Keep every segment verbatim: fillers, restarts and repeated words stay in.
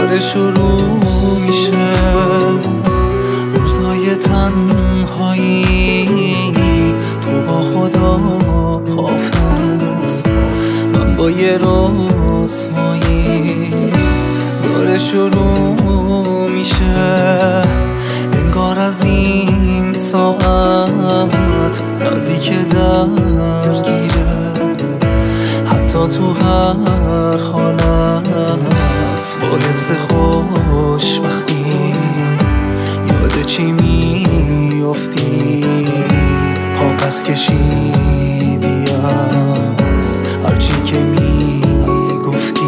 داره شروع میشه روزای تنهایی، تو با خدا حافظ، من با یه رسوایی. داره شروع میشه انگار از این ساعت دردی که درگیره، حتی تو هر حالت باعث خوشبختی. یاد چی میافتی؟ پا پس کشیدی از هرچی که میگفتی.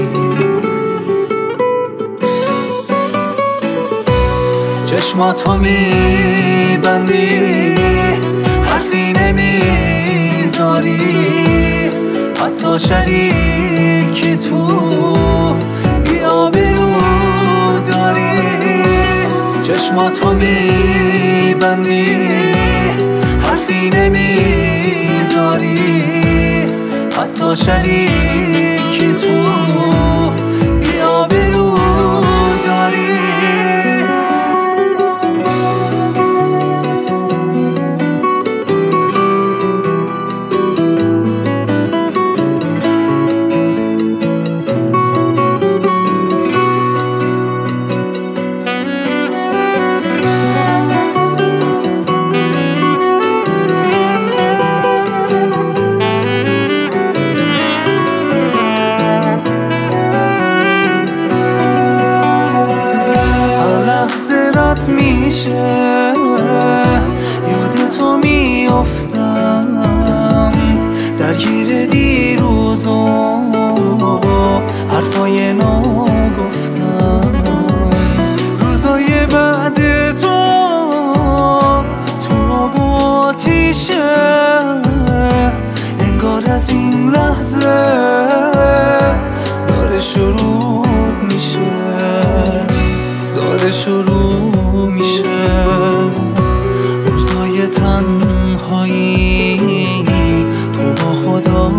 چشماتو میبندی، حرفی نمیذاری، حتی شریکی تو بی‌آبرو داری. چشماتو میبندی، حرفی نمیذاری، حتی شریکی تو بی‌آبرو داری. میشه یاد تو میافتم، درگیر دیروز و حرفای نو گفتم. روزای بعد تو تو آب و آتیشه، انگار از این لحظه داره شروع میشه، داره شروع میشه روزای تنهایی، تو با خدا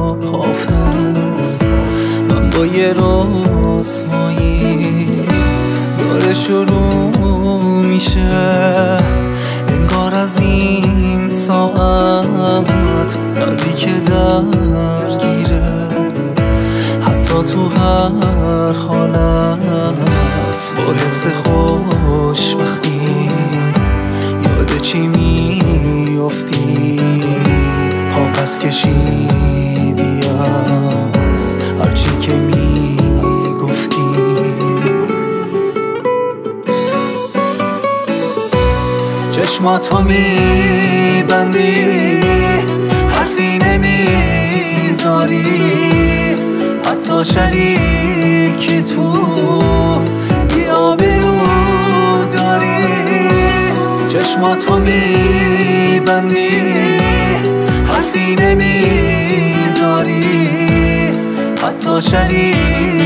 حافظ، من با یه رسوایی. داره شروع میشه انگار از این ساعت دردی که درگیره، حتی تو هر حالت باعث خوشبختی. یاد چی میافتی؟ پا پس کشیدی از هرچی که میگفتی. چشماتو میبندی، حرفی نمیذاری، حتی شریکی تو بی‌آبرو داری. چشماتو میبندی، حرفی نمیذاری، حتی شریکی